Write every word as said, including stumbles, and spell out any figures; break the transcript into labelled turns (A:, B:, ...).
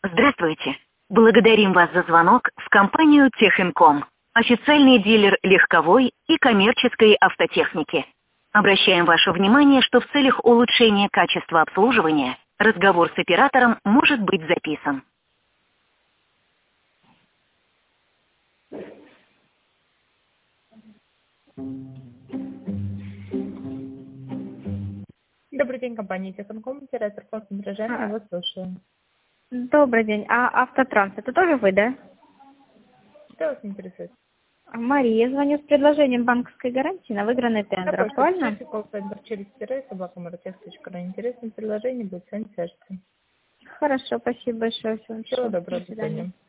A: Здравствуйте. Благодарим вас за звонок в компанию Техинком, официальный дилер легковой и коммерческой автотехники. Обращаем ваше внимание, что в целях улучшения качества обслуживания разговор с оператором может быть записан.
B: Добрый день, компания Техинком, оператор консультирования,
C: А,
B: вас слушаю.
C: Добрый день. А автотранс, это тоже вы, да?
B: Что вас интересует?
C: Мария, звоню с предложением банковской гарантии на выигранный
B: На
C: тендер.
B: почту
C: Актуально?
B: пишите колл-центр через тире собака маротех точка ру. Интересное предложение будет с вами свяжется.
C: Хорошо, спасибо большое. Всего
B: Всего
C: хорошего.
B: доброго,
C: До
B: до
C: свидания.
B: свидания.